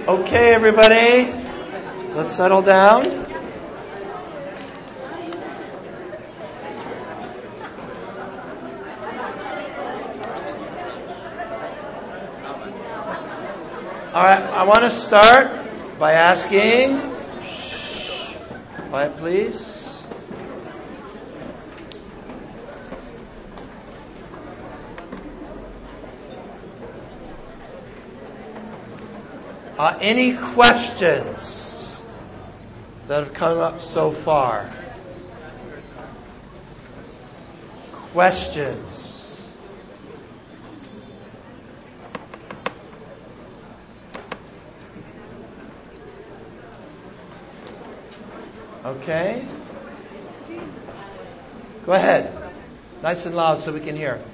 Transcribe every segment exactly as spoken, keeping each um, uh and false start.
Okay, everybody, let's settle down. All right, I want to start by asking, shh, quiet please. Uh, any questions that have come up so far? Questions? Okay. Go ahead. Nice and loud so we can hear.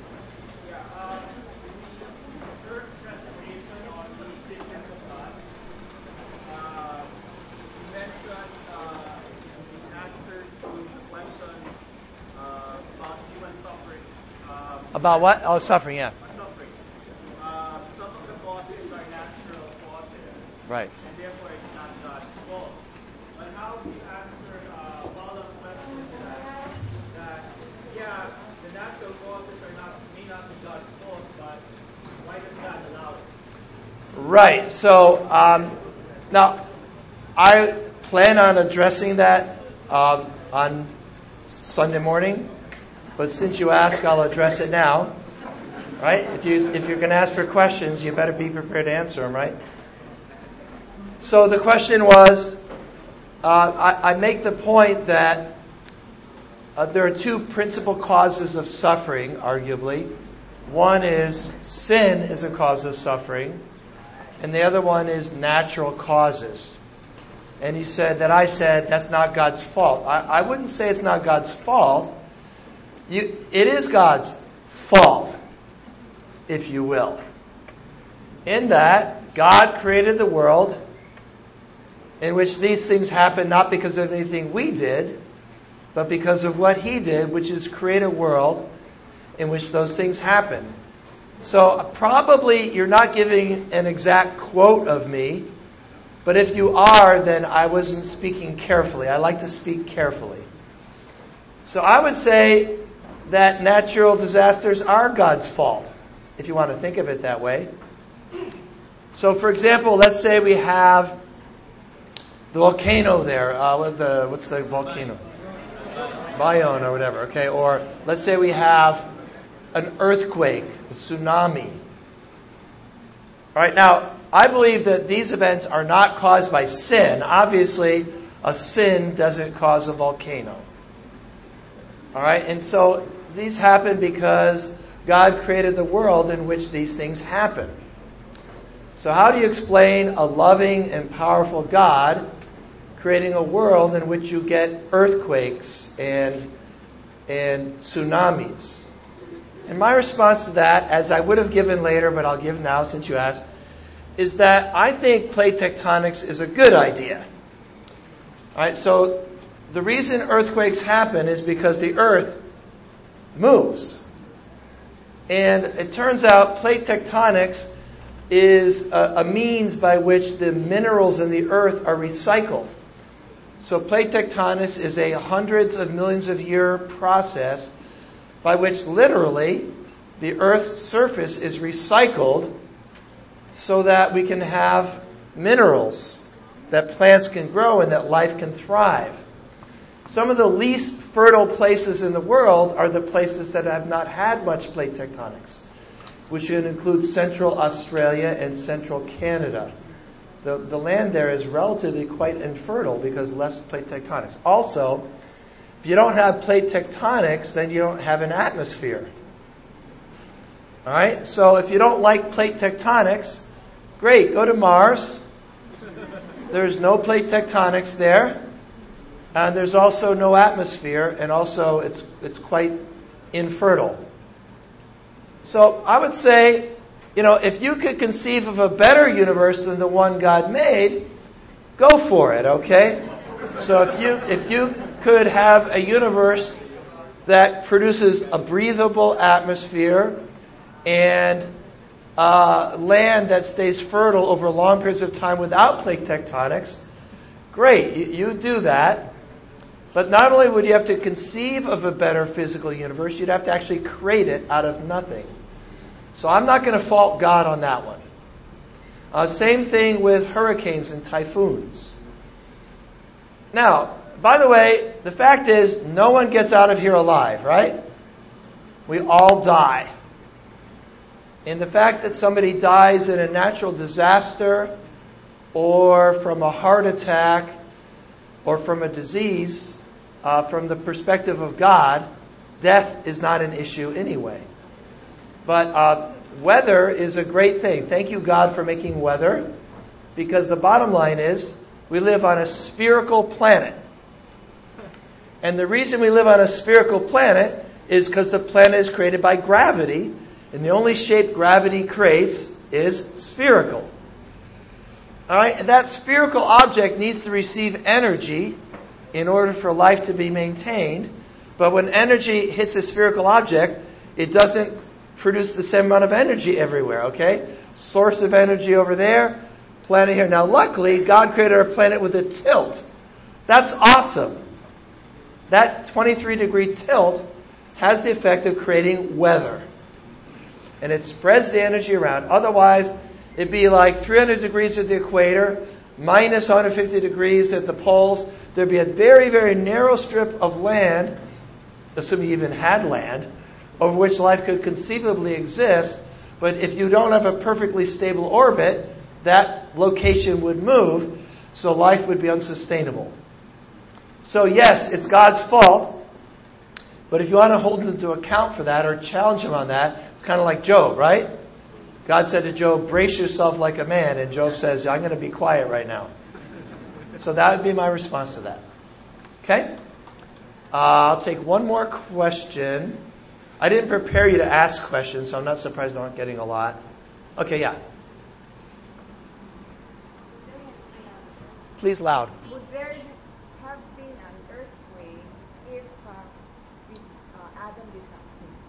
About what? Oh, suffering, yeah. Suffering. Uh, some of the causes are natural causes. Right. And therefore it's not God's fault. But how do you answer uh, follow-up question to that? That, yeah, the natural causes are not, may not be God's fault, but why does God allow it? Right. So, um, now, I plan on addressing that um, on Sunday morning. But since you asked, I'll address it now. Right? If you if you're going to ask for questions, you better be prepared to answer them, right? So the question was, uh, I, I make the point that uh, there are two principal causes of suffering, arguably. One is sin is a cause of suffering, and the other one is natural causes. And you said that I said that's not God's fault. I, I wouldn't say it's not God's fault. You, it is God's fault, if you will. In that, God created the world in which these things happen not because of anything we did, but because of what He did, which is create a world in which those things happen. So probably you're not giving an exact quote of me, but if you are, then I wasn't speaking carefully. I like to speak carefully. So I would say that natural disasters are God's fault, if you want to think of it that way. So, for example, let's say we have the volcano there. Uh, what the, what's the volcano? Bayonne or whatever, okay? Or let's say we have an earthquake, a tsunami. All right, now, I believe that these events are not caused by sin. Obviously, a sin doesn't cause a volcano. All right, and so these happen because God created the world in which these things happen. So how do you explain a loving and powerful God creating a world in which you get earthquakes and and tsunamis? And my response to that, as I would have given later, but I'll give now since you asked, is that I think plate tectonics is a good idea. All right, so the reason earthquakes happen is because the earth moves. And it turns out plate tectonics is a, a means by which the minerals in the earth are recycled. So plate tectonics is a hundreds of millions of year process by which literally the earth's surface is recycled so that we can have minerals that plants can grow and that life can thrive. Some of the least fertile places in the world are the places that have not had much plate tectonics, which would include central Australia and central Canada. The, the land there is relatively quite infertile because less plate tectonics. Also, if you don't have plate tectonics, then you don't have an atmosphere. All right? So if you don't like plate tectonics, great, go to Mars. There's no plate tectonics there. And there's also no atmosphere, and also it's it's quite infertile. So I would say, you know, if you could conceive of a better universe than the one God made, go for it, okay? So if you if you could have a universe that produces a breathable atmosphere and uh, land that stays fertile over long periods of time without plate tectonics, great, you, you do that. But not only would you have to conceive of a better physical universe, you'd have to actually create it out of nothing. So I'm not going to fault God on that one. Uh, same thing with hurricanes and typhoons. Now, by the way, the fact is no one gets out of here alive, right? We all die. And the fact that somebody dies in a natural disaster or from a heart attack or from a disease, uh, from the perspective of God, death is not an issue anyway. But uh, weather is a great thing. Thank you, God, for making weather, because the bottom line is we live on a spherical planet. And the reason we live on a spherical planet is because the planet is created by gravity, and the only shape gravity creates is spherical. All right, and that spherical object needs to receive energy in order for life to be maintained. But when energy hits a spherical object, it doesn't produce the same amount of energy everywhere, okay? Source of energy over there, planet here. Now, luckily, God created our planet with a tilt. That's awesome. That twenty-three degree tilt has the effect of creating weather. And it spreads the energy around. Otherwise, it'd be like three hundred degrees at the equator, minus one hundred fifty degrees at the poles. There'd be a very, very narrow strip of land, assuming you even had land, over which life could conceivably exist. But if you don't have a perfectly stable orbit, that location would move, so life would be unsustainable. So yes, it's God's fault, but if you want to hold him to account for that or challenge him on that, it's kind of like Job, right? God said to Job, brace yourself like a man, and Job says, I'm going to be quiet right now. So that would be my response to that. Okay? Uh, I'll take one more question. I didn't prepare you to ask questions, so I'm not surprised I'm not getting a lot. Okay, yeah. Please loud. Would there have been an earthquake if uh, if, uh, Adam did not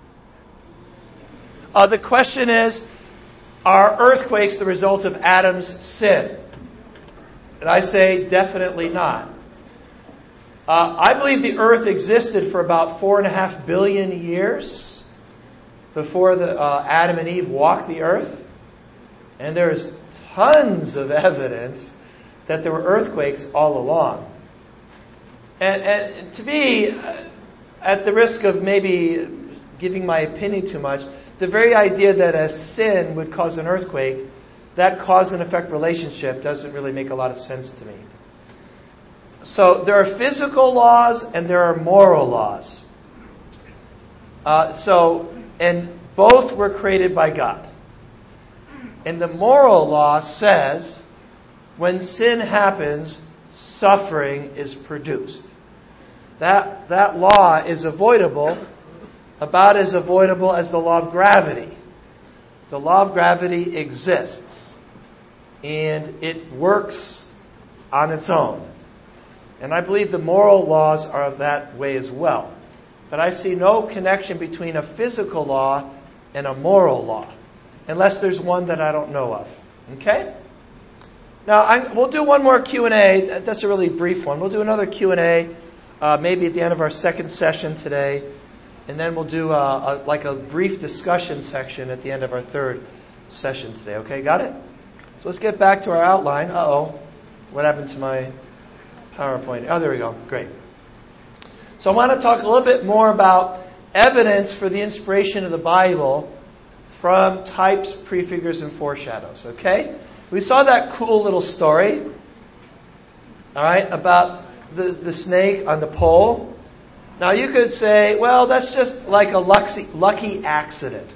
sin? Uh, the question is, are earthquakes the result of Adam's sin? And I say definitely not. Uh, I believe the earth existed for about four and a half billion years before the, uh, Adam and Eve walked the earth. And there's tons of evidence that there were earthquakes all along. And, and to me, at the risk of maybe giving my opinion too much, the very idea that a sin would cause an earthquake, that cause and effect relationship doesn't really make a lot of sense to me. So there are physical laws and there are moral laws. Uh, so, and both were created by God. And the moral law says, when sin happens, suffering is produced. That, that law is avoidable, about as avoidable as the law of gravity. The law of gravity exists, and it works on its own. And I believe the moral laws are that way as well. But I see no connection between a physical law and a moral law, unless there's one that I don't know of. Okay? Now, I'm, we'll do one more Q and A. That's a really brief one. We'll do another Q and A, uh, maybe at the end of our second session today. And then we'll do a, a, like a brief discussion section at the end of our third session today. Okay, got it? So let's get back to our outline. Uh-oh. What happened to my PowerPoint? Oh, there we go. Great. So I want to talk a little bit more about evidence for the inspiration of the Bible from types, prefigures, and foreshadows. Okay? We saw that cool little story, all right, about the, the snake on the pole. Now you could say, well, that's just like a lucky, lucky accident.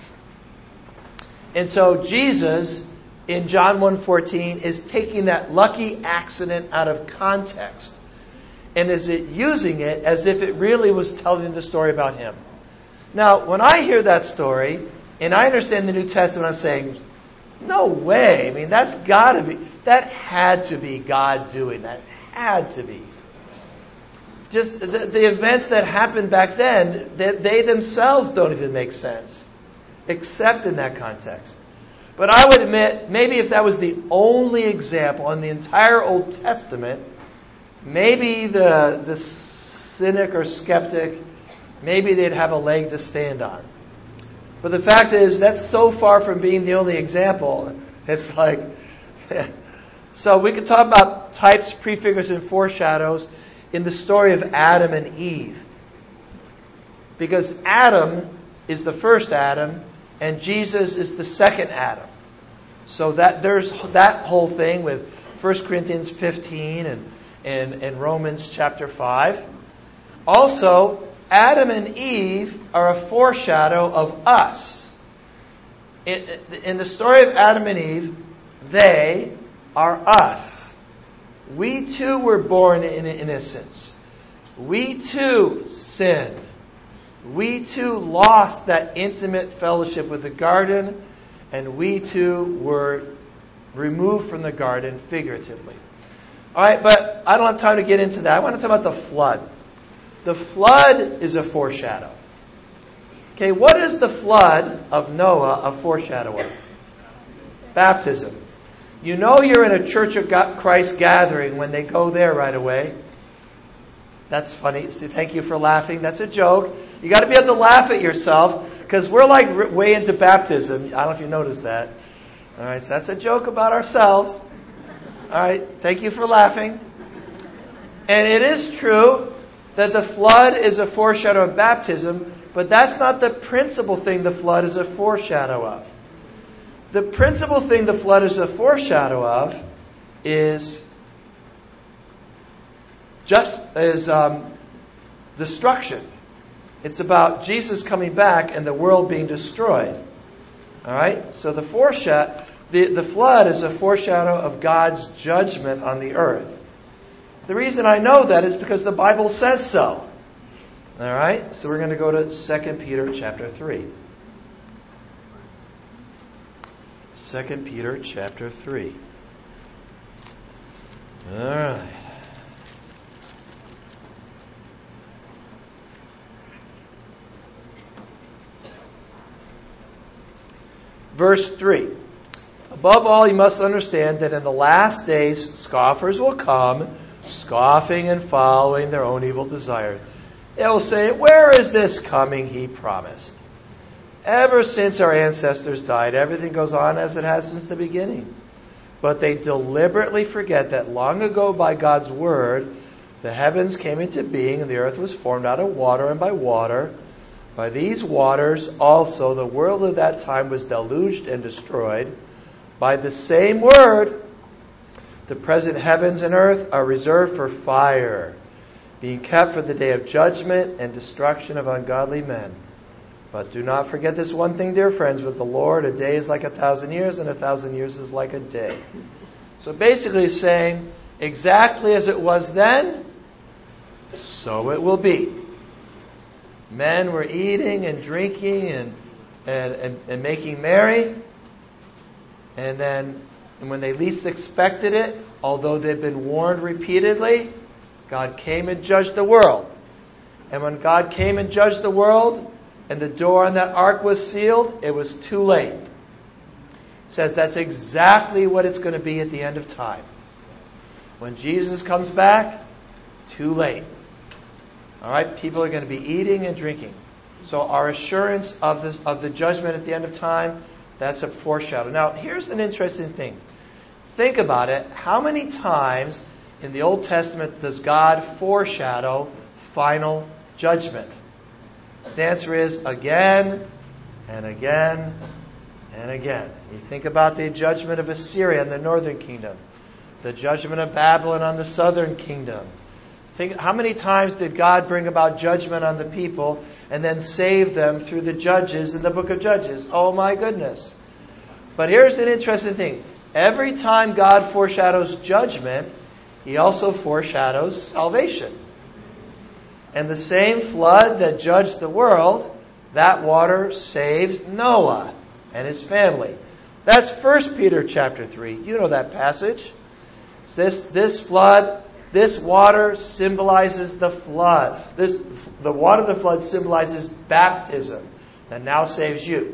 And so Jesus, in John one fourteen, is taking that lucky accident out of context and is it using it as if it really was telling the story about him. Now, when I hear that story, and I understand the New Testament, I'm saying, no way. I mean, that's got to be, that had to be God doing that. Had to be. Just the, the events that happened back then, they, they themselves don't even make sense, except in that context. But I would admit, maybe if that was the only example in the entire Old Testament, maybe the, the cynic or skeptic, maybe they'd have a leg to stand on. But the fact is, that's so far from being the only example. It's like, so we could talk about types, prefigures, and foreshadows in the story of Adam and Eve. Because Adam is the first Adam, and Jesus is the second Adam. So that there's that whole thing with First Corinthians fifteen and, and, and Romans chapter five. Also, Adam and Eve are a foreshadow of us. In, in the story of Adam and Eve, they are us. We too were born in innocence. We too sinned. We too lost that intimate fellowship with the garden, and we too were removed from the garden figuratively. All right, but I don't have time to get into that. I want to talk about the flood. The flood is a foreshadow. Okay, what is the flood of Noah a foreshadow of? Baptism. You know you're in a Church of Christ gathering when they go there right away. That's funny. Thank you for laughing. That's a joke. You got to be able to laugh at yourself because we're like way into baptism. I don't know if you noticed that. All right, so that's a joke about ourselves. All right, thank you for laughing. And it is true that the flood is a foreshadow of baptism, but that's not the principal thing the flood is a foreshadow of. The principal thing the flood is a foreshadow of is just is um, destruction. It's about Jesus coming back and the world being destroyed. All right? So the foreshadow, the, the flood is a foreshadow of God's judgment on the earth. The reason I know that is because the Bible says so. All right? So we're going to go to Second Peter chapter three. Second Peter chapter three. All right. Verse three. Above all, you must understand that in the last days scoffers will come, scoffing and following their own evil desires. They will say, "Where is this coming he promised?" Ever since our ancestors died, everything goes on as it has since the beginning. But they deliberately forget that long ago by God's word, the heavens came into being and the earth was formed out of water and by water. By these waters also the world of that time was deluged and destroyed. By the same word, the present heavens and earth are reserved for fire, being kept for the day of judgment and destruction of ungodly men. But do not forget this one thing, dear friends, with the Lord, a day is like a thousand years, and a thousand years is like a day. So basically he's saying, exactly as it was then, so it will be. Men were eating and drinking and and, and, and making merry. And then and when they least expected it, although they'd been warned repeatedly, God came and judged the world. And when God came and judged the world, and the door on that ark was sealed, it was too late. It says that's exactly what it's going to be at the end of time. When Jesus comes back, too late. All right, people are going to be eating and drinking. So our assurance of the of the judgment at the end of time, that's a foreshadow. Now, here's an interesting thing. Think about it. How many times in the Old Testament does God foreshadow final judgment? The answer is again and again and again. You think about the judgment of Assyria on the northern kingdom, the judgment of Babylon on the southern kingdom. Think, how many times did God bring about judgment on the people and then save them through the judges in the book of Judges? Oh my goodness. But here's an interesting thing. Every time God foreshadows judgment, He also foreshadows salvation. And the same flood that judged the world, that water saved Noah and his family. That's First Peter chapter three. You know that passage. This, this flood, this water symbolizes the flood. This, the water of the flood symbolizes baptism that now saves you.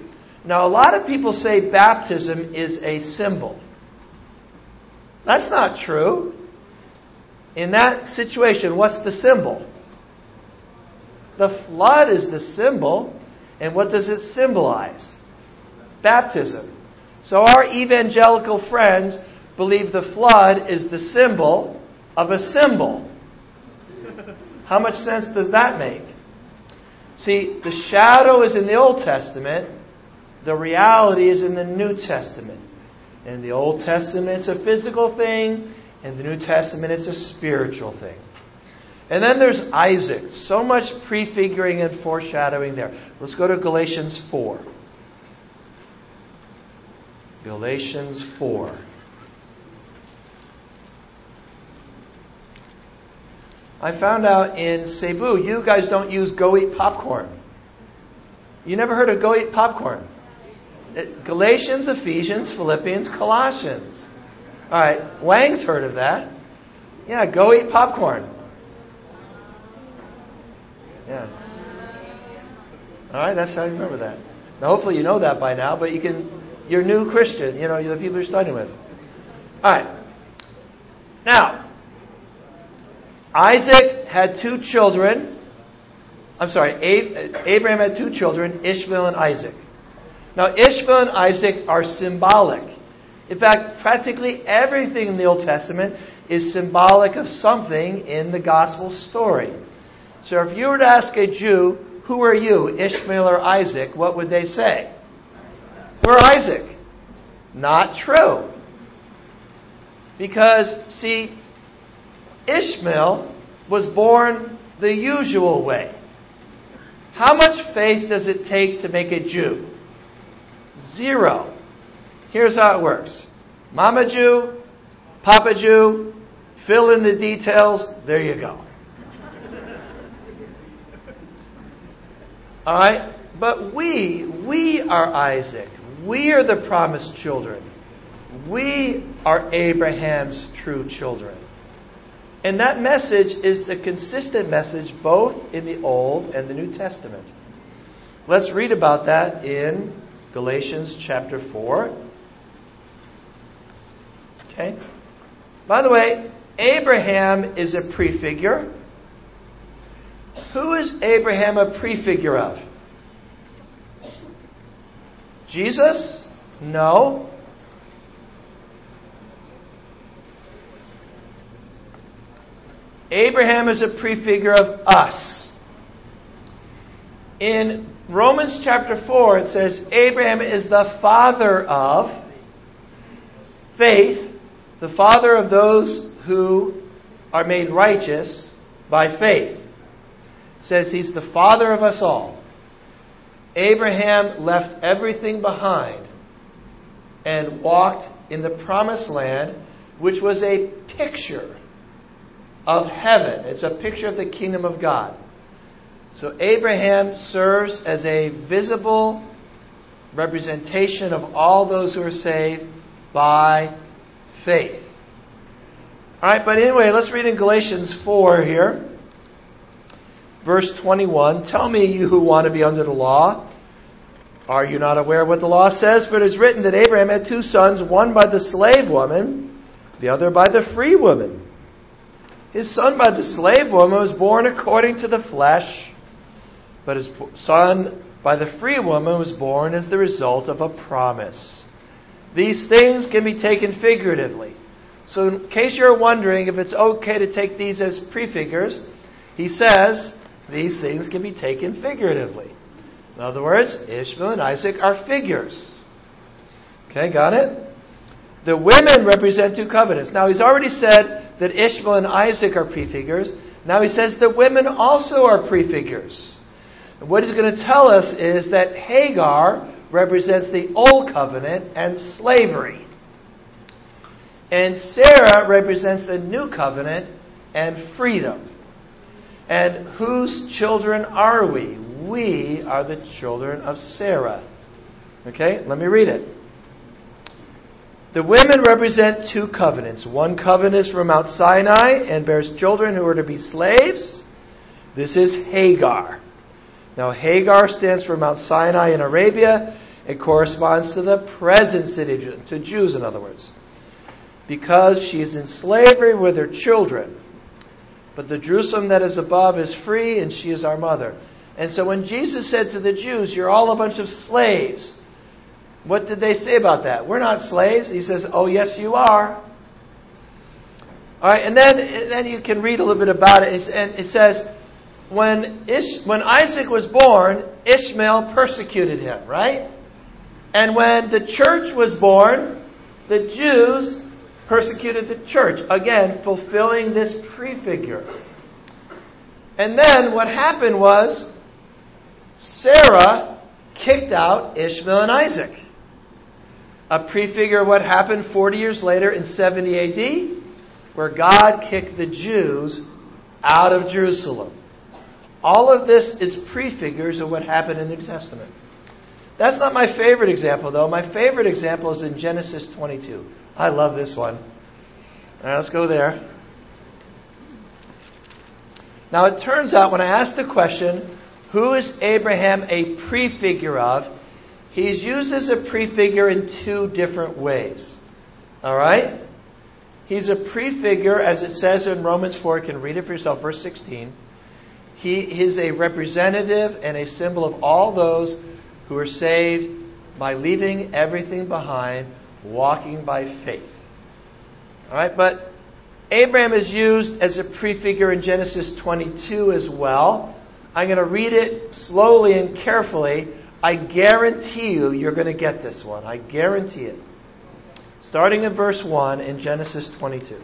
Now, a lot of people say baptism is a symbol. That's not true. In that situation, what's the symbol? The flood is the symbol. And what does it symbolize? Baptism. So our evangelical friends believe the flood is the symbol of a symbol. How much sense does that make? See, the shadow is in the Old Testament. The reality is in the New Testament. In the Old Testament, it's a physical thing. In the New Testament, it's a spiritual thing. And then there's Isaac. So much prefiguring and foreshadowing there. Let's go to Galatians four. Galatians four. I found out in Cebu, you guys don't use go eat popcorn. You never heard of go eat popcorn? Galatians, Ephesians, Philippians, Colossians. All right, Wang's heard of that. Yeah, go eat popcorn. Yeah. All right, that's how you remember that. Now, hopefully you know that by now, but you can, you're new Christian, you know, you're the people you're studying with. All right. Now, Isaac had two children. I'm sorry, Abraham had two children, Ishmael and Isaac. Now, Ishmael and Isaac are symbolic. In fact, practically everything in the Old Testament is symbolic of something in the gospel story. So if you were to ask a Jew, who are you, Ishmael or Isaac, what would they say? We're Isaac. Not true. Because, see, Ishmael was born the usual way. How much faith does it take to make a Jew? Zero. Here's how it works. Mama Jew, Papa Jew, fill in the details, there you go. All right? But we, we are Isaac. We are the promised children. We are Abraham's true children. And that message is the consistent message both in the Old and the New Testament. Let's read about that in Galatians chapter four. Okay? By the way, Abraham is a prefigure. Who is Abraham a prefigure of? Jesus? No. Abraham is a prefigure of us. In Romans chapter four, it says Abraham is the father of faith, the father of those who are made righteous by faith. It says he's the father of us all. Abraham left everything behind and walked in the promised land, which was a picture of heaven. It's a picture of the kingdom of God. So Abraham serves as a visible representation of all those who are saved by faith. All right, but anyway, let's read in Galatians four here. Verse twenty-one, tell me, you who want to be under the law, are you not aware of what the law says? For it is written that Abraham had two sons, one by the slave woman, the other by the free woman. His son by the slave woman was born according to the flesh, but his son by the free woman was born as the result of a promise. These things can be taken figuratively. So in case you're wondering if it's okay to take these as prefigures, he says these things can be taken figuratively. In other words, Ishmael and Isaac are figures. Okay, got it? The women represent two covenants. Now he's already said that Ishmael and Isaac are prefigures. Now he says the women also are prefigures. And what he's going to tell us is that Hagar represents the old covenant and slavery. And Sarah represents the new covenant and freedom. And whose children are we? We are the children of Sarah. Okay, let me read it. The women represent two covenants. One covenant is from Mount Sinai and bears children who are to be slaves. This is Hagar. Now Hagar stands for Mount Sinai in Arabia, It corresponds to the present city, to Jews in other words, because she is in slavery with her children. But the Jerusalem that is above is free, and she is our mother. And so when Jesus said to the Jews, you're all a bunch of slaves, what did they say about that? We're not slaves. He says, oh, yes, you are. All right, and then, and then you can read a little bit about it. And it says, when Ish, when Isaac was born, Ishmael persecuted him, right? And when the church was born, the Jews persecuted the church. Again, fulfilling this prefigure. And then what happened was, Sarah kicked out Ishmael and Isaac. A prefigure of what happened forty years later in seventy A D, where God kicked the Jews out of Jerusalem. All of this is prefigures of what happened in the New Testament. That's not my favorite example, though. My favorite example is in Genesis twenty-two. I love this one. All right, let's go there. Now, it turns out when I asked the question, who is Abraham a prefigure of? He's used as a prefigure in two different ways. All right? He's a prefigure, as it says in Romans four. You can read it for yourself, verse sixteen. He is a representative and a symbol of all those who are saved by leaving everything behind, walking by faith. All right? But Abraham is used as a prefigure in Genesis twenty-two as well. I'm going to read it slowly and carefully. I guarantee you, you're going to get this one. I guarantee it. Starting in verse one in Genesis twenty-two.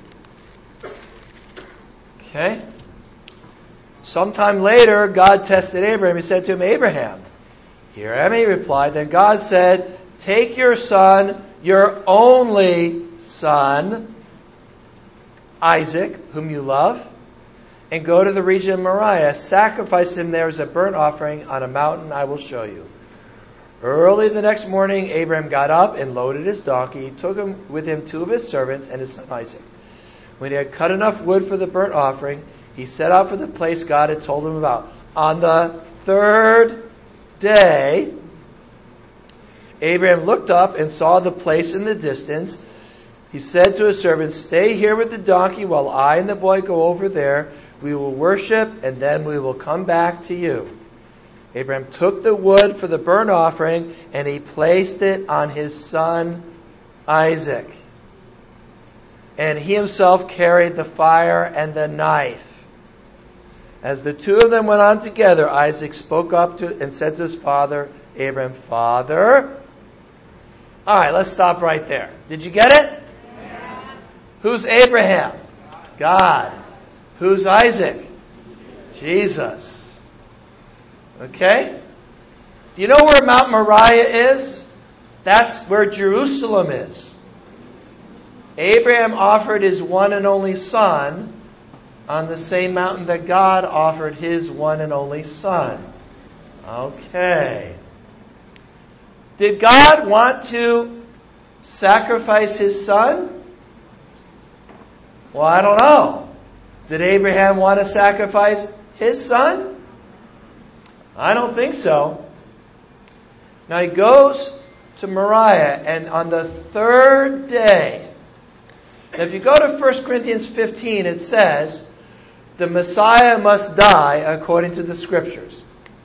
Okay? Sometime later, God tested Abraham. He said to him, Abraham. Here I am, he replied. Then God said, take your son, your only son, Isaac, whom you love, and go to the region of Moriah. Sacrifice him there as a burnt offering on a mountain I will show you. Early the next morning, Abraham got up and loaded his donkey. He took him with him two of his servants and his son Isaac. When he had cut enough wood for the burnt offering, he set out for the place God had told him about. On the third day, Abraham looked up and saw the place in the distance. He said to his servants, stay here with the donkey while I and the boy go over there. We will worship, and then we will come back to you. Abraham took the wood for the burnt offering, and he placed it on his son Isaac. And he himself carried the fire and the knife. As the two of them went on together, Isaac spoke up to and said to his father, Abraham, Father. All right, let's stop right there. Did you get it? Yeah. Who's Abraham? God. Who's Isaac? Jesus. Okay? Do you know where Mount Moriah is? That's where Jerusalem is. Abraham offered his one and only son on the same mountain that God offered his one and only son. Okay. Did God want to sacrifice his son? Well, I don't know. Did Abraham want to sacrifice his son? I don't think so. Now he goes to Moriah, and on the third day, now if you go to First Corinthians fifteen, it says, the Messiah must die according to the Scriptures.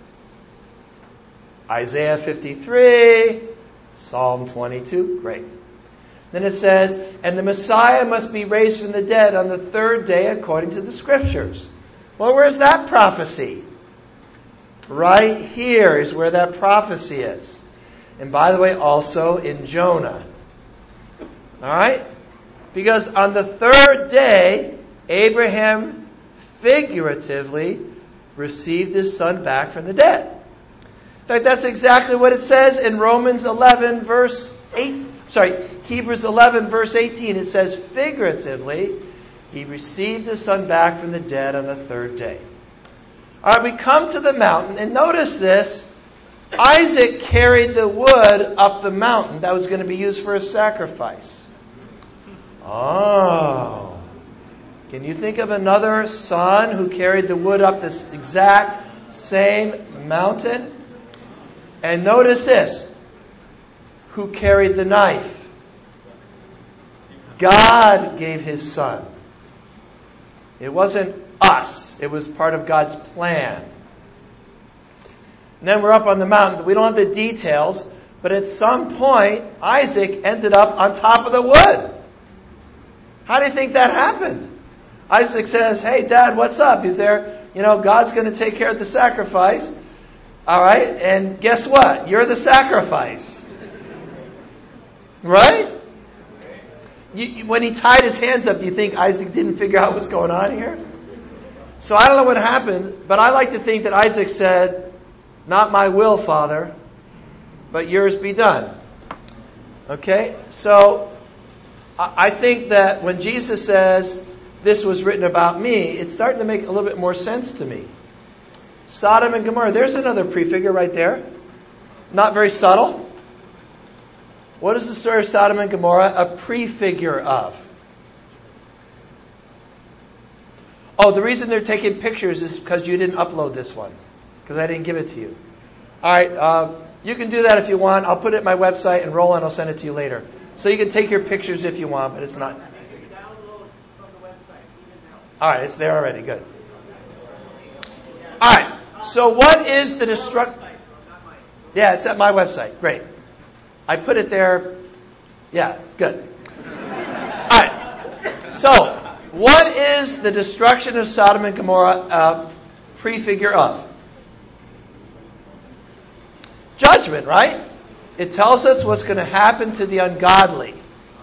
Isaiah fifty-three, Psalm twenty-two, great. Then it says, and the Messiah must be raised from the dead on the third day according to the Scriptures. Well, where's that prophecy? Right here is where that prophecy is. And by the way, also in Jonah. Alright? Because on the third day, Abraham figuratively received his son back from the dead. In fact, that's exactly what it says in Romans eleven verse eight. Sorry, Hebrews eleven verse eighteen. It says figuratively, he received his son back from the dead on the third day. All right, we come to the mountain, and notice this. Isaac carried the wood up the mountain that was going to be used for a sacrifice. Oh. Can you think of another son who carried the wood up this exact same mountain? And notice this. who carried the knife. God gave His Son. It wasn't us. It was part of God's plan. And then we're up on the mountain. We don't have the details, but at some point, Isaac ended up on top of the wood. How do you think that happened? Isaac says, "Hey, Dad, what's up?" He's there. You know, God's going to take care of the sacrifice. All right? And guess what? You're the sacrifice. Right? You, you, when he tied his hands up, do you think Isaac didn't figure out what's going on here? So I don't know what happened, but I like to think that Isaac said, "Not my will, Father, but yours be done." Okay? So I think that when Jesus says, "This was written about me," it's starting to make a little bit more sense to me. Sodom and Gomorrah. There's another prefigure right there. Not very subtle. What is the story of Sodom and Gomorrah a prefigure of? Oh, the reason they're taking pictures is because you didn't upload this one. Because I didn't give it to you. All right, uh, you can do that if you want. I'll put it at my website, and Roland will send it to you later. So you can take your pictures if you want, but it's not. All right, it's there already. Good. All right. So what is the destruct? Yeah, it's at my website. Great. I put it there. Yeah, good. All right. So, what is the destruction of Sodom and Gomorrah uh, prefigure of? Judgment, right? It tells us what's going to happen to the ungodly.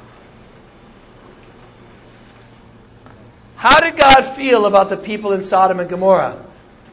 How did God feel about the people in Sodom and Gomorrah?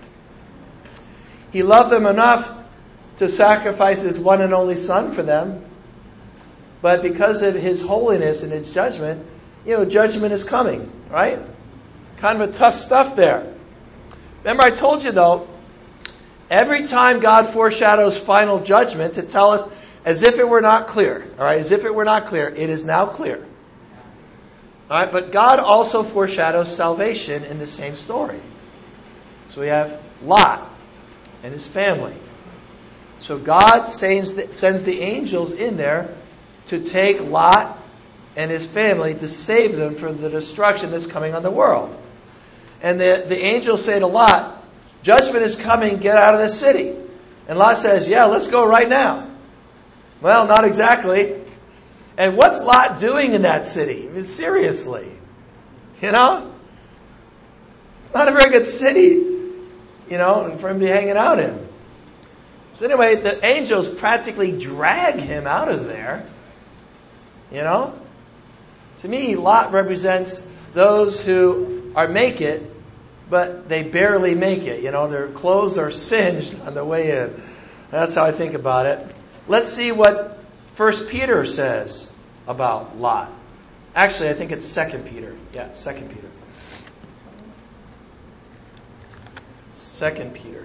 He loved them enough to sacrifice His one and only Son for them. But because of His holiness and His judgment, you know, judgment is coming, right? Kind of a tough stuff there. Remember I told you, though, every time God foreshadows final judgment to tell us as if it were not clear, all right, as if it were not clear, it is now clear. All right, but God also foreshadows salvation in the same story. So we have Lot and his family. So God sends the, sends the angels in there to take Lot and his family to save them from the destruction that's coming on the world. And the, the angels say to Lot, "Judgment is coming, get out of this city." And Lot says, "Yeah, let's go right now." Well, not exactly. And what's Lot doing in that city? I mean, seriously. You know? Not a very good city, you know, for him to be hanging out in. So anyway, the angels practically drag him out of there. You know? To me, Lot represents those who are make it, but they barely make it. You know, their clothes are singed on the way in. That's how I think about it. Let's see what First Peter says about Lot. Actually, I think it's Second Peter. Yeah, Second Peter. Second Peter.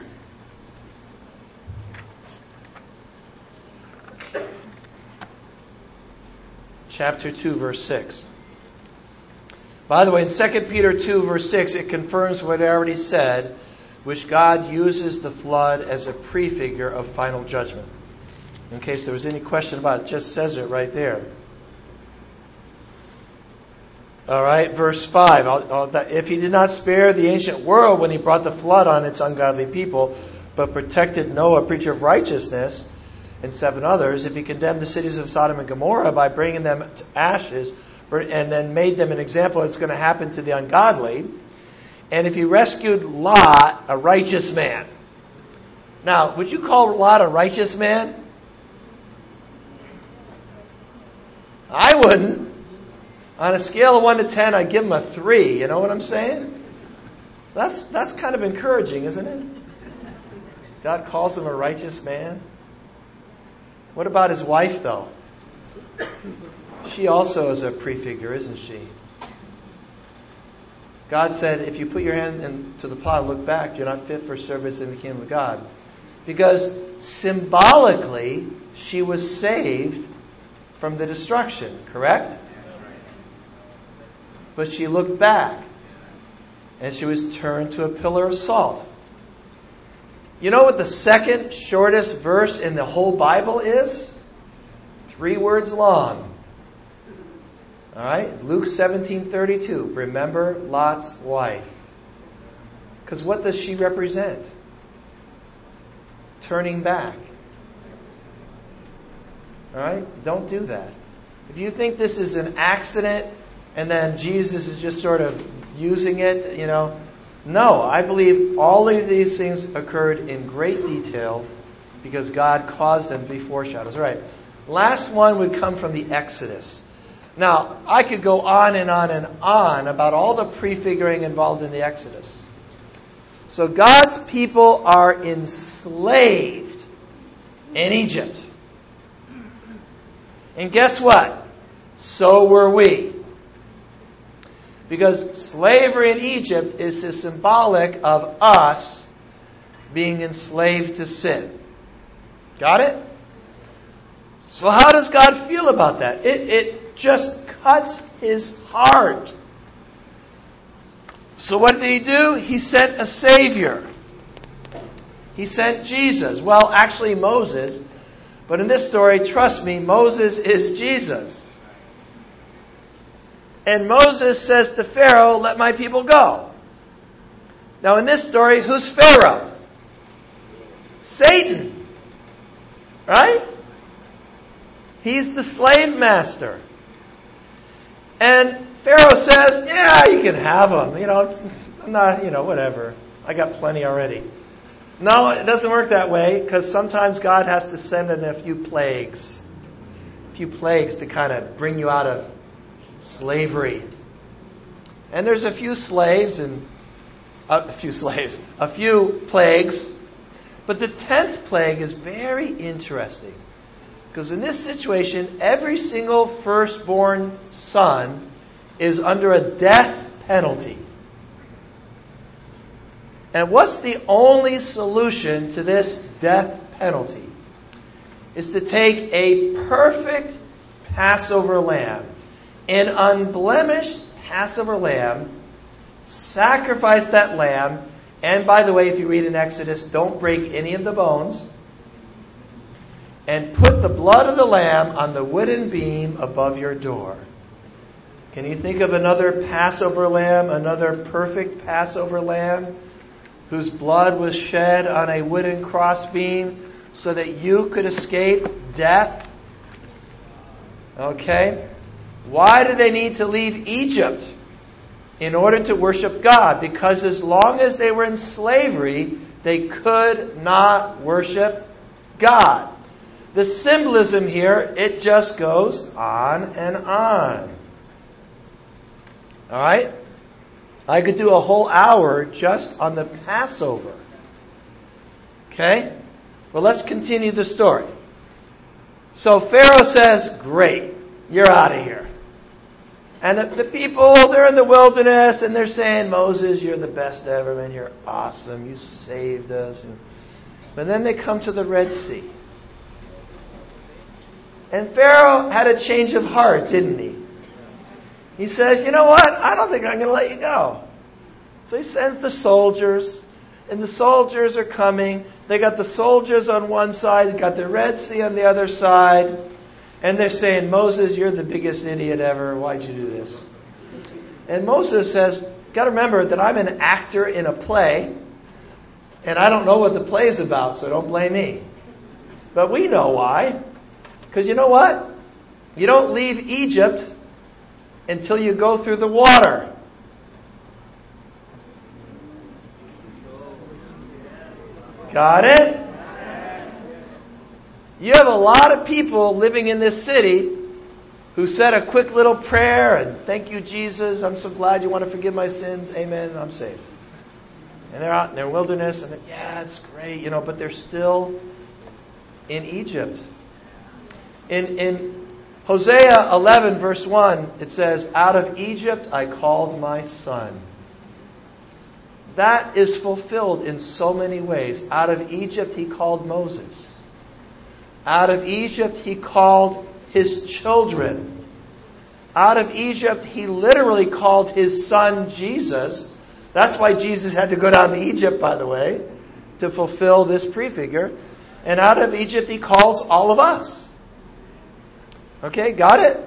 Chapter two, verse six. By the way, in Second Peter two, verse six, it confirms what I already said, which God uses the flood as a prefigure of final judgment. In case there was any question about it, it just says it right there. All right, verse five. I'll, I'll, if He did not spare the ancient world when He brought the flood on its ungodly people, but protected Noah, preacher of righteousness, and seven others, if He condemned the cities of Sodom and Gomorrah by bringing them to ashes, and then made them an example of what's going to happen to the ungodly, and if He rescued Lot, a righteous man. Now, would you call Lot a righteous man? I wouldn't. On a scale of one to ten, I'd give him a three. You know what I'm saying? That's that's kind of encouraging, isn't it? God calls him a righteous man. What about his wife, though? She also is a prefigure, isn't she? God said, if you put your hand into the plow and look back, you're not fit for service in the kingdom of God. Because symbolically, she was saved from the destruction, correct? But she looked back, and she was turned to a pillar of salt. You know what the second shortest verse in the whole Bible is? three words long. All right? Luke seventeen thirty-two. Remember Lot's wife. Because what does she represent? Turning back. All right? Don't do that. If you think this is an accident and then Jesus is just sort of using it, you know, no, I believe all of these things occurred in great detail because God caused them to be foreshadows. All right. Last one would come from the Exodus. Now, I could go on and on and on about all the prefiguring involved in the Exodus. So God's people are enslaved in Egypt. And guess what? So were we. Because slavery in Egypt is symbolic of us being enslaved to sin. Got it? So how does God feel about that? It, it just cuts his heart. So what did he do? He sent a Savior. He sent Jesus. Well, actually Moses. But in this story, trust me, Moses is Jesus. And Moses says to Pharaoh, let my people go. Now in this story, who's Pharaoh? Satan. Right? He's the slave master. And Pharaoh says, yeah, you can have them. You know, it's, I'm not, you know, whatever. I got plenty already. No, it doesn't work that way because sometimes God has to send in a few plagues. A few plagues to kind of bring you out of slavery. And there's a few slaves and uh, a few slaves, a few plagues. But the tenth plague is very interesting. Because in this situation, every single firstborn son is under a death penalty. And what's the only solution to this death penalty? Is to take a perfect Passover lamb, an unblemished Passover lamb, sacrifice that lamb, and by the way, if you read in Exodus, don't break any of the bones, and put the blood of the lamb on the wooden beam above your door. Can you think of another Passover lamb, another perfect Passover lamb, whose blood was shed on a wooden crossbeam so that you could escape death? Okay? Why did they need to leave Egypt? In order to worship God. Because as long as they were in slavery, they could not worship God. The symbolism here, it just goes on and on. All right? I could do a whole hour just on the Passover. Okay? Well, let's continue the story. So Pharaoh says, great, you're out of here. And the, the people, they're in the wilderness and they're saying, Moses, you're the best ever, man. You're awesome. You saved us. And, but then they come to the Red Sea. And Pharaoh had a change of heart, didn't he? He says, you know what? I don't think I'm going to let you go. So he sends the soldiers. And the soldiers are coming. They got the soldiers on one side. They got the Red Sea on the other side. And they're saying, Moses, you're the biggest idiot ever. Why'd you do this? And Moses says, got to remember that I'm an actor in a play. And I don't know what the play is about, so don't blame me. But we know why. Because you know what? You don't leave Egypt until you go through the water. Got it? You have a lot of people living in this city who said a quick little prayer and thank you, Jesus. I'm so glad you want to forgive my sins. Amen. I'm safe. And they're out in their wilderness and they're, yeah, it's great, you know, but they're still in Egypt. In, in Hosea eleven verse one, it says, out of Egypt I called my son. That is fulfilled in so many ways. Out of Egypt he called Moses. Out of Egypt he called his children. Out of Egypt he literally called his son Jesus. That's why Jesus had to go down to Egypt, by the way, to fulfill this prefigure. And out of Egypt he calls all of us. Okay, got it?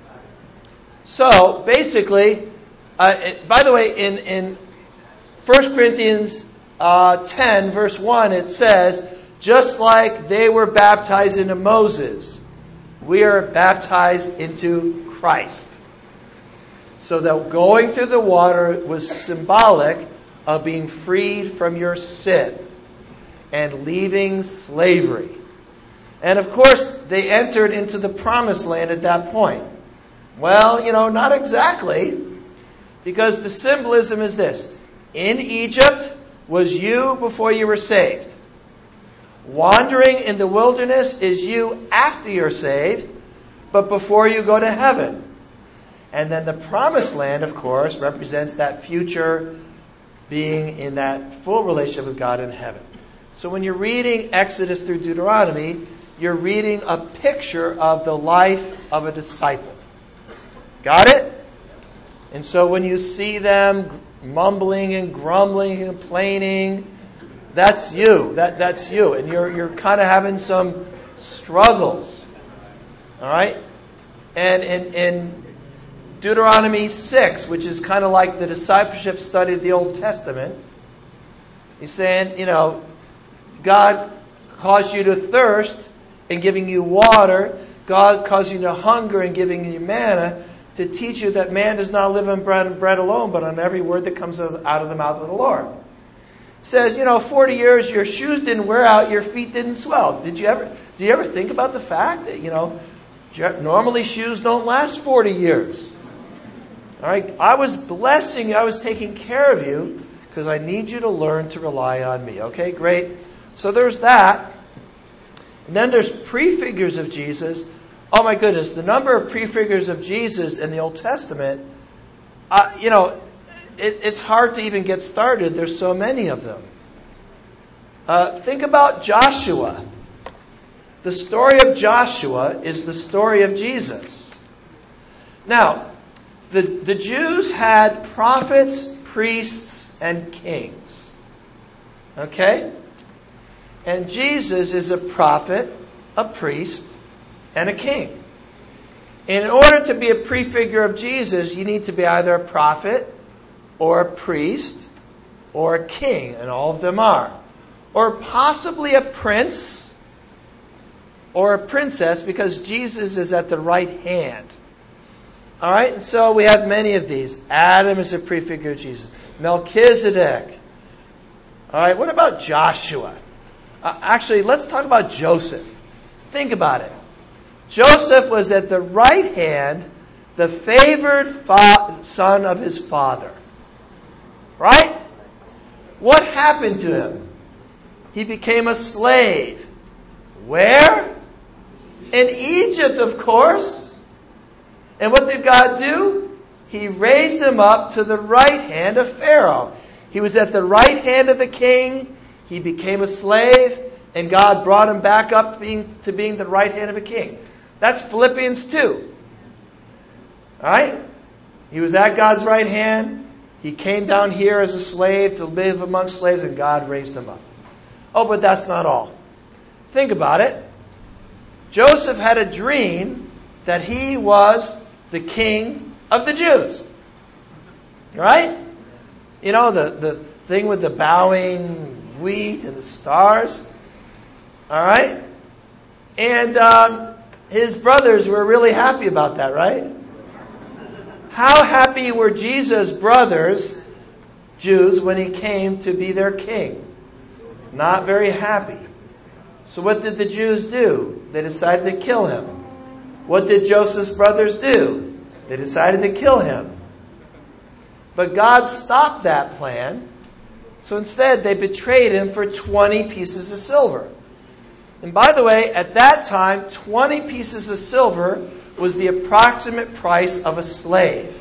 So, basically, uh, it, by the way, in, in First Corinthians uh, ten, verse one, it says, just like they were baptized into Moses, we are baptized into Christ. So that going through the water was symbolic of being freed from your sin and leaving slavery. And of course, they entered into the promised land at that point. Well, you know, not exactly. Because the symbolism is this. In Egypt was you before you were saved. Wandering in the wilderness is you after you're saved, but before you go to heaven. And then the promised land, of course, represents that future being in that full relationship with God in heaven. So when you're reading Exodus through Deuteronomy, you're reading a picture of the life of a disciple. Got it? And so when you see them mumbling and grumbling and complaining, that's you. That that's you. And you're you're kind of having some struggles. All right? And in, in Deuteronomy six, which is kind of like the discipleship study of the Old Testament, he's saying, you know, God caused you to thirst in giving you water. God caused you to hunger in giving you manna, to teach you that man does not live on bread and bread alone, but on every word that comes out of the mouth of the Lord. It says, you know, forty years your shoes didn't wear out, your feet didn't swell. Did you ever do you ever think about the fact that, you know, normally shoes don't last forty years? All right, I was blessing you, I was taking care of you because I need you to learn to rely on me. Okay, great. So there's that. And then there's prefigures of Jesus. Oh my goodness, the number of prefigures of Jesus in the Old Testament, uh, you know, it, it's hard to even get started. There's so many of them. Uh, think about Joshua. The story of Joshua is the story of Jesus. Now, the, the Jews had prophets, priests, and kings. Okay? And Jesus is a prophet, a priest, and a king. In order to be a prefigure of Jesus, you need to be either a prophet, or a priest, or a king, and all of them are. Or possibly a prince, or a princess, because Jesus is at the right hand. All right, and so we have many of these. Adam is a prefigure of Jesus. Melchizedek. All right, what about Joshua? Uh, actually, let's talk about Joseph. Think about it. Joseph was at the right hand, the favored fa- son of his father. Right? What happened to him? He became a slave. Where? In Egypt, of course. And what did God do? He raised him up to the right hand of Pharaoh. He was at the right hand of the king. He became a slave. And God brought him back up to being, to being the right hand of a king. That's Philippians two. Alright? He was at God's right hand. He came down here as a slave to live among slaves, and God raised him up. Oh, but that's not all. Think about it. Joseph had a dream that he was the king of the Jews. Right? You know, the, the thing with the bowing wheat and the stars. All right? And um, his brothers were really happy about that, right? How happy were Jesus' brothers, Jews, when he came to be their king? Not very happy. So what did the Jews do? They decided to kill him. What did Joseph's brothers do? They decided to kill him. But God stopped that plan. So instead, they betrayed him for twenty pieces of silver. And by the way, at that time, twenty pieces of silver was the approximate price of a slave.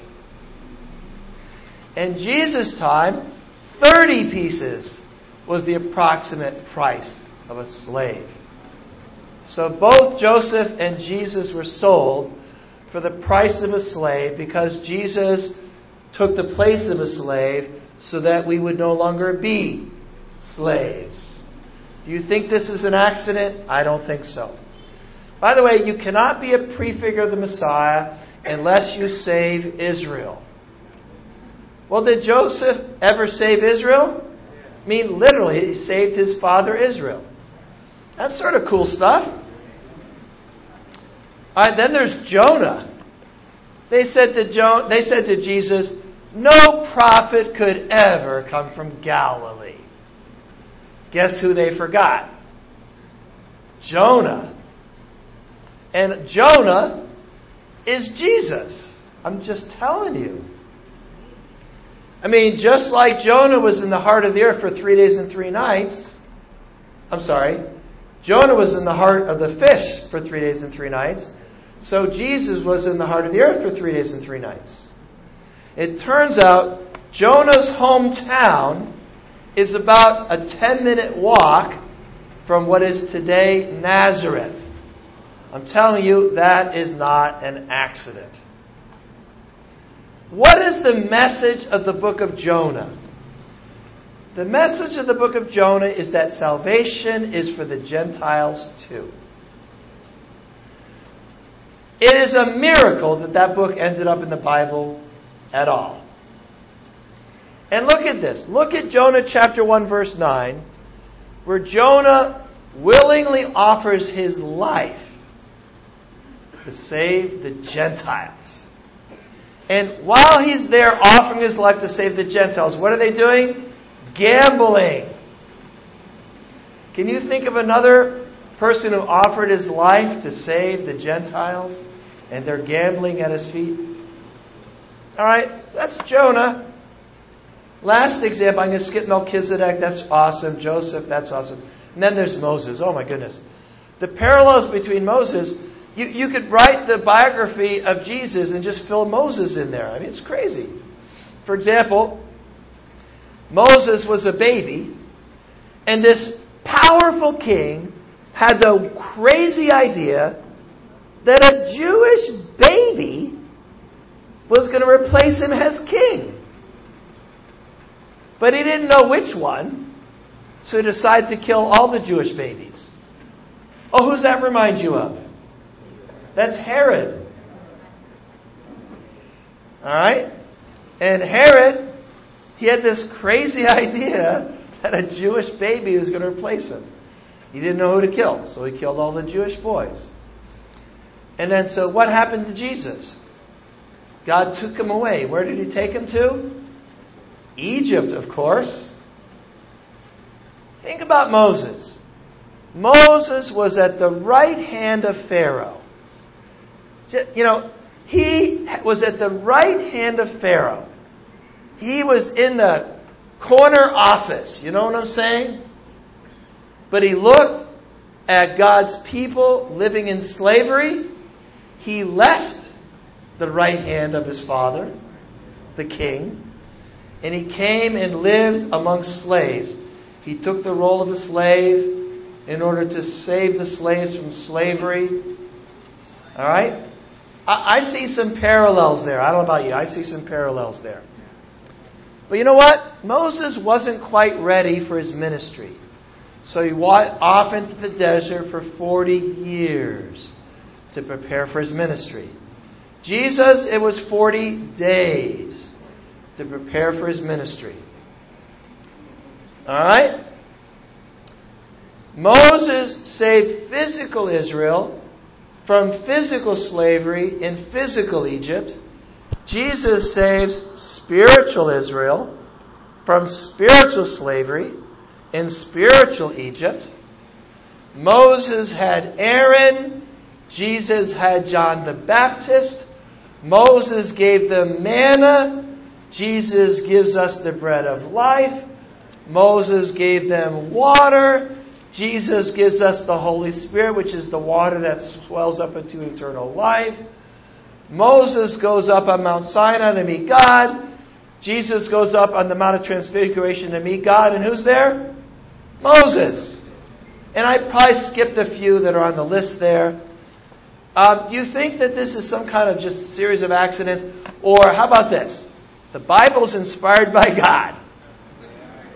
In Jesus' time, thirty pieces was the approximate price of a slave. So both Joseph and Jesus were sold for the price of a slave because Jesus took the place of a slave so that we would no longer be slaves. Do you think this is an accident? I don't think so. By the way, you cannot be a prefigure of the Messiah unless you save Israel. Well, did Joseph ever save Israel? I mean, literally, he saved his father Israel. That's sort of cool stuff. All right, then there's Jonah. They said to jo- they said to Jesus, no prophet could ever come from Galilee. Guess who they forgot? Jonah. And Jonah is Jesus. I'm just telling you. I mean, just like Jonah was in the heart of the earth for three days and three nights. I'm sorry. Jonah was in the heart of the fish for three days and three nights. So Jesus was in the heart of the earth for three days and three nights. It turns out Jonah's hometown is about a ten-minute walk from what is today Nazareth. I'm telling you, that is not an accident. What is the message of the book of Jonah? The message of the book of Jonah is that salvation is for the Gentiles too. It is a miracle that that book ended up in the Bible at all. And look at this. Look at Jonah chapter one verse nine, where Jonah willingly offers his life to save the Gentiles. And while he's there offering his life to save the Gentiles, what are they doing? Gambling. Can you think of another person who offered his life to save the Gentiles and they're gambling at his feet? All right, that's Jonah. Last example, I'm going to skip Melchizedek. That's awesome. Joseph, that's awesome. And then there's Moses. Oh my goodness. The parallels between Moses, you, you could write the biography of Jesus and just fill Moses in there. I mean, it's crazy. For example, Moses was a baby, and this powerful king had the crazy idea that a Jewish baby was going to replace him as king. But he didn't know which one, so he decided to kill all the Jewish babies. Oh, who's that remind you of? That's Herod. All right? And Herod, he had this crazy idea that a Jewish baby was going to replace him. He didn't know who to kill, so he killed all the Jewish boys. And then, so what happened to Jesus? God took him away. Where did he take him to? Egypt, of course. Think about Moses. Moses was at the right hand of Pharaoh. You know, he was at the right hand of Pharaoh. He was in the corner office. You know what I'm saying? But he looked at God's people living in slavery. He left the right hand of his father, the king, and he came and lived among slaves. He took the role of a slave in order to save the slaves from slavery. All right? I, I see some parallels there. I don't know about you. I see some parallels there. But you know what? Moses wasn't quite ready for his ministry. So he went off into the desert for forty years to prepare for his ministry. Jesus, it was forty days to prepare for his ministry. All right? Moses saved physical Israel from physical slavery in physical Egypt. Jesus saves spiritual Israel from spiritual slavery in spiritual Egypt. Moses had Aaron. Jesus had John the Baptist. Moses gave them manna. Jesus gives us the bread of life. Moses gave them water. Jesus gives us the Holy Spirit, which is the water that swells up into eternal life. Moses goes up on Mount Sinai to meet God. Jesus goes up on the Mount of Transfiguration to meet God. And who's there? Moses. And I probably skipped a few that are on the list there. Um, do you think that this is some kind of just series of accidents? Or how about this? The Bible's inspired by God.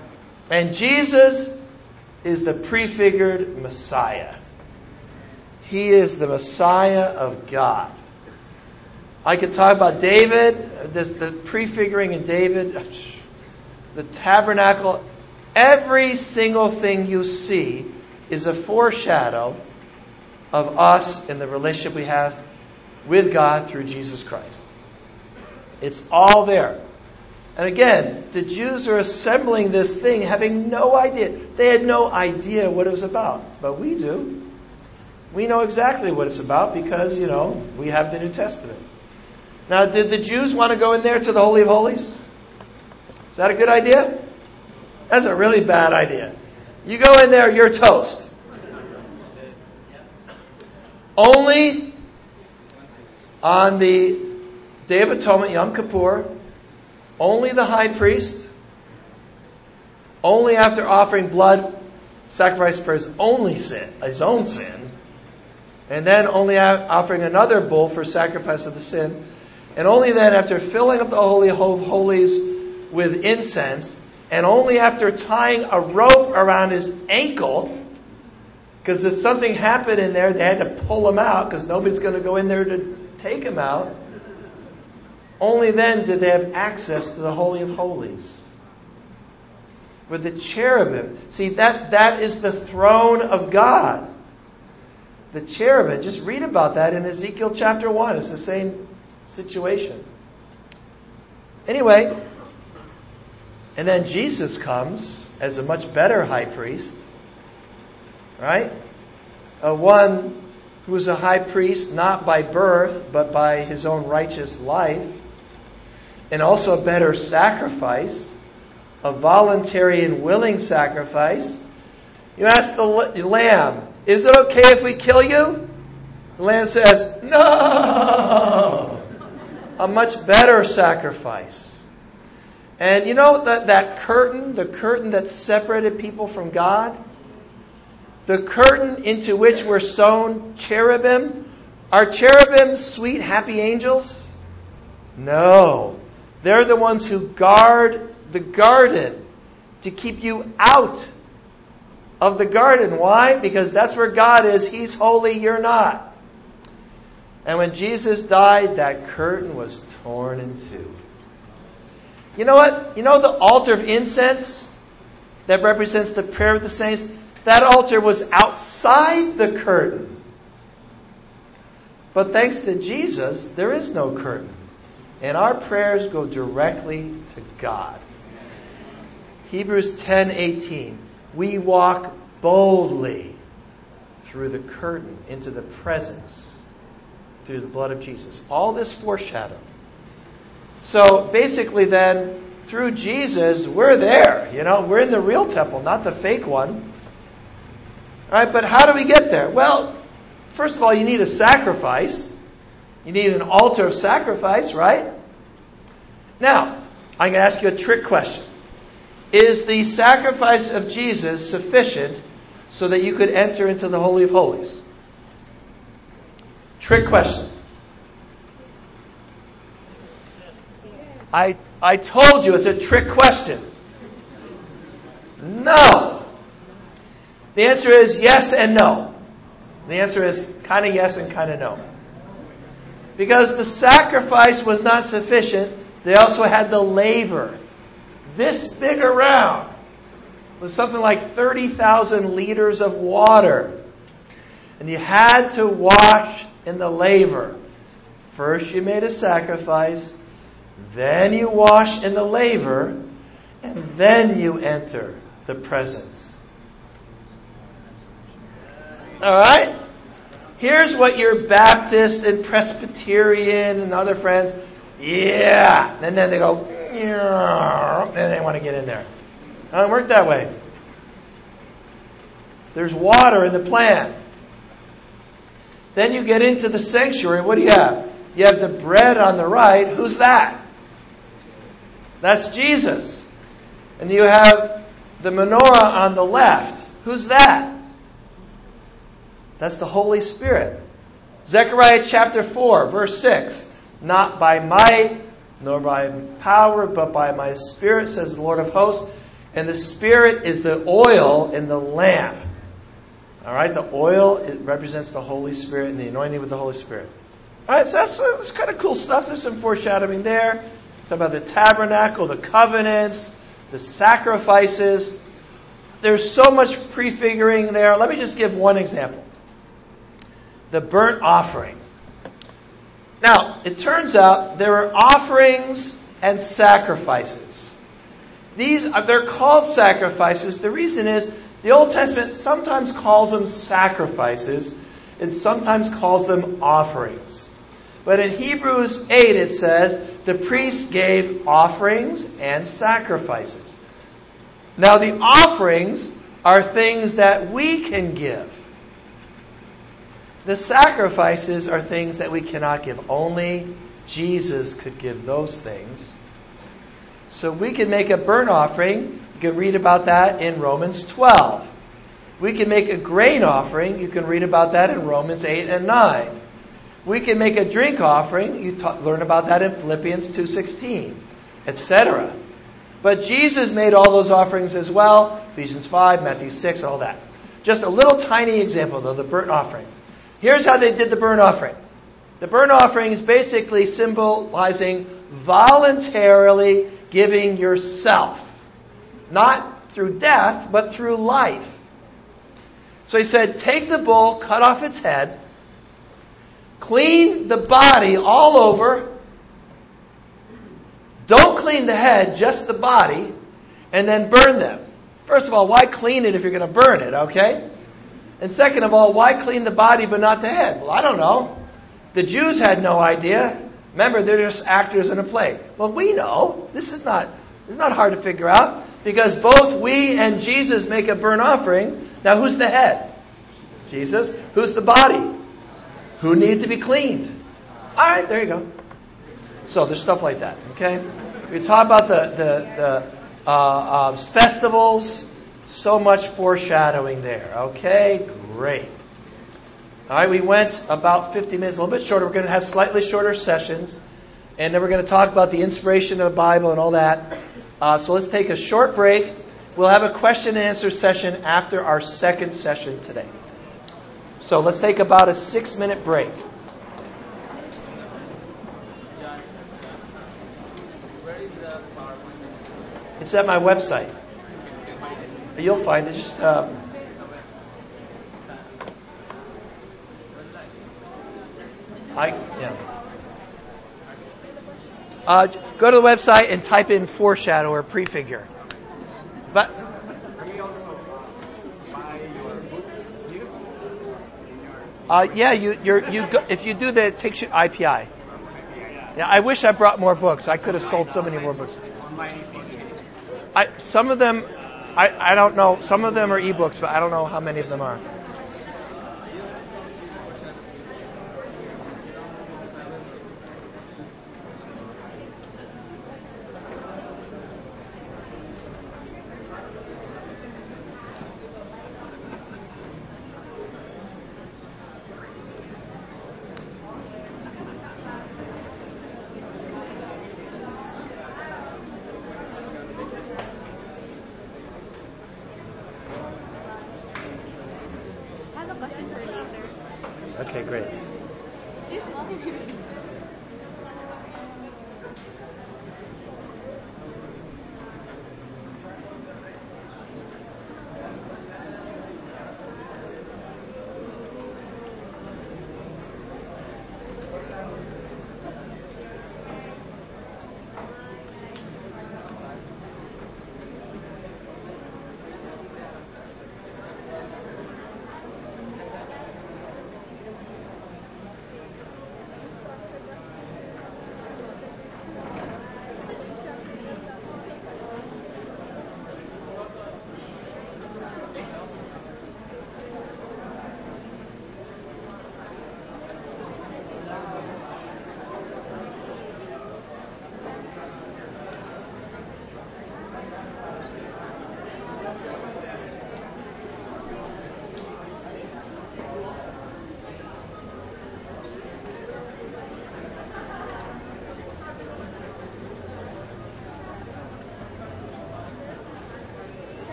And Jesus is the prefigured Messiah. He is the Messiah of God. I could talk about David, this, the prefiguring in David, the tabernacle. Every single thing you see is a foreshadow of us and the relationship we have with God through Jesus Christ. It's all there. And again, the Jews are assembling this thing having no idea. They had no idea what it was about. But we do. We know exactly what it's about because, you know, we have the New Testament. Now, did the Jews want to go in there to the Holy of Holies? Is that a good idea? That's a really bad idea. You go in there, you're toast. Only on the Day of Atonement, Yom Kippur, only the high priest, only after offering blood sacrifice for his only sin, his own sin, and then only offering another bull for sacrifice of the sin, and only then after filling up the Holy of Holies with incense, and only after tying a rope around his ankle, because if something happened in there, they had to pull him out, because nobody's going to go in there to take him out. Only then did they have access to the Holy of Holies. With the cherubim. See, that, that is the throne of God. The cherubim. Just read about that in Ezekiel chapter one. It's the same situation. Anyway, and then Jesus comes as a much better high priest. Right? A one who is a high priest not by birth, but by his own righteous life. And also a better sacrifice, a voluntary and willing sacrifice. You ask the lamb, is it okay if we kill you? The lamb says, no! A much better sacrifice. And you know that, that curtain, the curtain that separated people from God? The curtain into which were sewn cherubim? Are cherubim sweet, happy angels? No. They're the ones who guard the garden to keep you out of the garden. Why? Because that's where God is. He's holy, you're not. And when Jesus died, that curtain was torn in two. You know what? You know the altar of incense that represents the prayer of the saints? That altar was outside the curtain. But thanks to Jesus, there is no curtain. And our prayers go directly to God. Hebrews ten eighteen. We walk boldly through the curtain into the presence through the blood of Jesus. All this foreshadow. So basically then, through Jesus, we're there. You know, we're in the real temple, not the fake one. All right, but how do we get there? Well, first of all, you need a sacrifice. You need an altar of sacrifice, right? Now, I'm going to ask you a trick question. Is the sacrifice of Jesus sufficient so that you could enter into the Holy of Holies? Trick question. I, I told you it's a trick question. No. The answer is yes and no. The answer is kind of yes and kind of no. Because the sacrifice was not sufficient, they also had the laver. This big around was something like thirty thousand liters of water. And you had to wash in the laver. First you made a sacrifice, then you wash in the laver, and then you enter the presence. All right? Here's what your Baptist and Presbyterian and other friends, yeah. And then they go, yeah. And they want to get in there. It doesn't work that way. There's water in the plan. Then you get into the sanctuary. What do you have? You have the bread on the right. Who's that? That's Jesus. And you have the menorah on the left. Who's that? That's the Holy Spirit. Zechariah chapter four, verse six. Not by might, nor by power, but by my Spirit, says the Lord of hosts. And the Spirit is the oil in the lamp. All right, the oil, it represents the Holy Spirit and the anointing with the Holy Spirit. All right, so that's, that's kind of cool stuff. There's some foreshadowing there. Talk about the tabernacle, the covenants, the sacrifices. There's so much prefiguring there. Let me just give one example. The burnt offering. Now, it turns out there are offerings and sacrifices. These are, they're called sacrifices. The reason is the Old Testament sometimes calls them sacrifices and sometimes calls them offerings. But in Hebrews eight it says the priests gave offerings and sacrifices. Now the offerings are things that we can give. The sacrifices are things that we cannot give. Only Jesus could give those things. So we can make a burnt offering. You can read about that in Romans twelve. We can make a grain offering. You can read about that in Romans eight and nine. We can make a drink offering. You ta- learn about that in Philippians two sixteen, et cetera. But Jesus made all those offerings as well. Ephesians five, Matthew six, all that. Just a little tiny example, though, the burnt offering. Here's how they did the burnt offering. The burnt offering is basically symbolizing voluntarily giving yourself. Not through death, but through life. So he said, take the bull, cut off its head, clean the body all over. Don't clean the head, just the body, and then burn them. First of all, why clean it if you're going to burn it, okay? And second of all, why clean the body but not the head? Well, I don't know. The Jews had no idea. Remember, they're just actors in a play. Well, we know. This is not, this is not hard to figure out. Because both we and Jesus make a burnt offering. Now, who's the head? Jesus. Who's the body? Who need to be cleaned? All right, there you go. So there's stuff like that, okay? We talk about the, the, the uh, uh, festivals. So much foreshadowing there. Okay, great. All right, we went about fifty minutes, a little bit shorter. We're going to have slightly shorter sessions. And then we're going to talk about the inspiration of the Bible and all that. Uh, so let's take a short break. We'll have a question and answer session after our second session today. So let's take about a six minute break. It's at my website. You'll find it. Just um, I yeah. Uh, go to the website and type in foreshadow or prefigure. But Can we also buy your books here? uh, yeah, you you're, you go, if you do that, it takes you I P I. Yeah, I wish I brought more books. I could have sold so many more books. I some of them. I, I don't know. Some of them are ebooks, but I don't know how many of them are. Okay, great.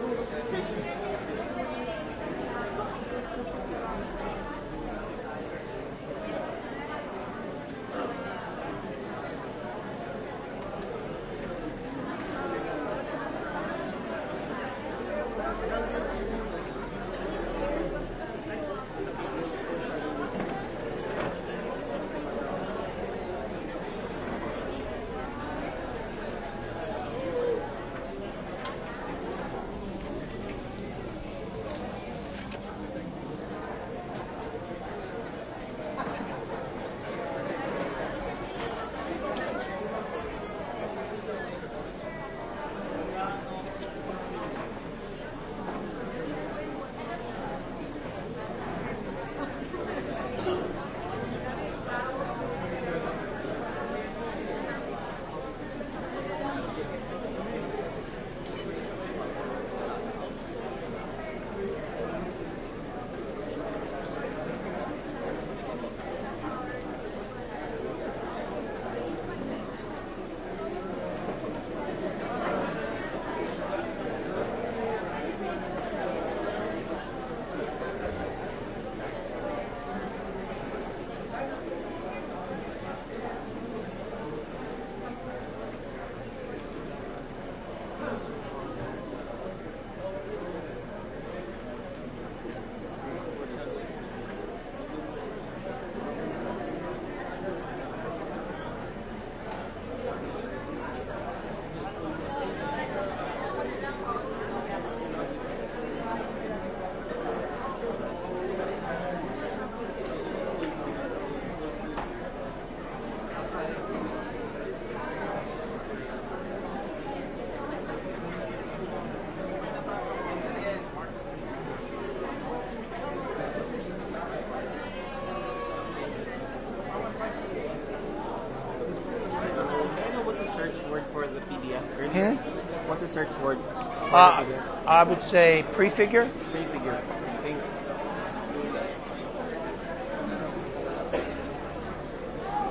Word for the P D F Hmm? What's the search word for Uh, the P D F? I would say prefigure. Prefigure. Thanks.